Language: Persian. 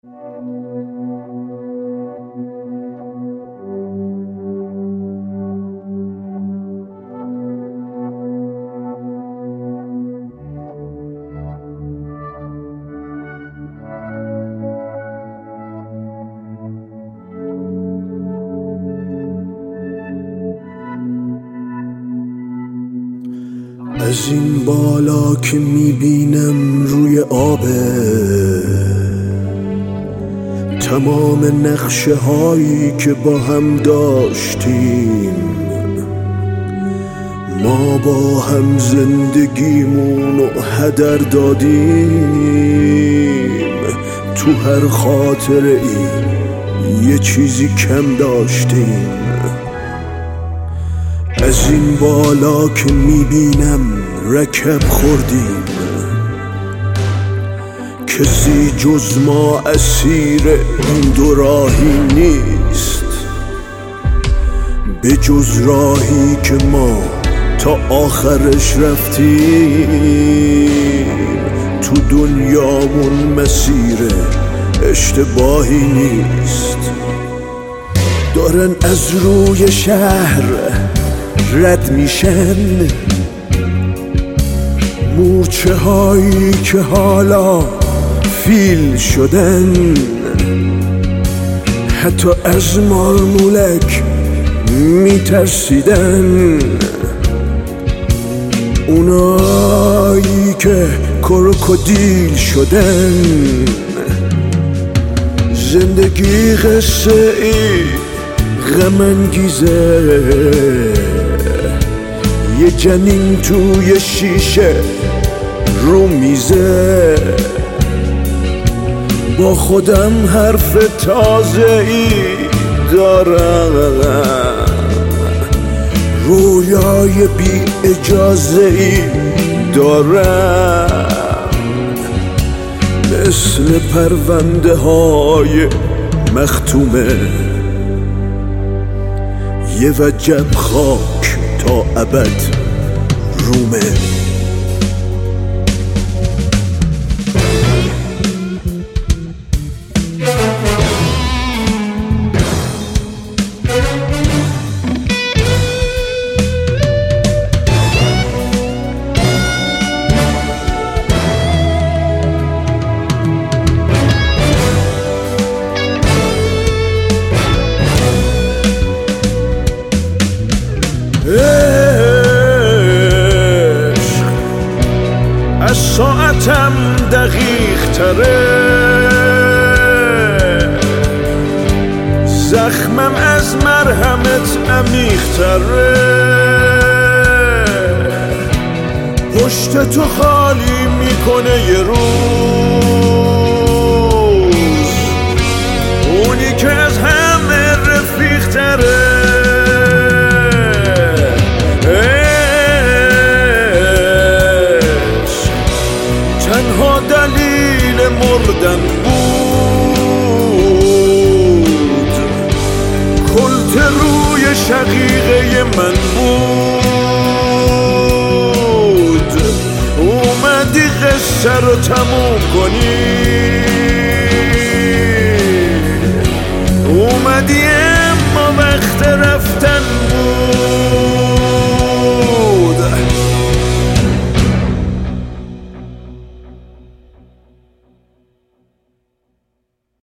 از این بالا که میبینم روی آبه تمام نقشه هایی که با هم داشتیم، ما با هم زندگیمونو هدر دادیم. تو هر خاطره ای یه چیزی کم داشتیم. از این بالا که میبینم رکب خوردیم، کسی جز ما اسیر این دو راهی نیست، به جز راهی که ما تا آخرش رفتیم. تو دنیامون مسیر اشتباهی نیست. دارن از روی شهر رد میشن مورچه هایی که حالا فیل شدن، حتی از مارمولک میترسیدن. اونایی که کروکودیل شدن. زندگی قصه ای غم انگیزه، یه جنین توی شیشه رو میزه. با خودم حرف تازه ای دارم، رویای بی اجازه ای دارم. مثل پرونده های مختومه، یه وجب خاک تا ابد رومه. از ساعتم دقیق تره، زخمم از مرهمت عمیق تره. پشت تو خالی میکنه یه روز، اونی که از همه رفیق تره. تنها دلیل مردن بود، کلت روی شقیقه من بود. اومدی قصه رو تموم کنی، اومدی اما وقت رفتن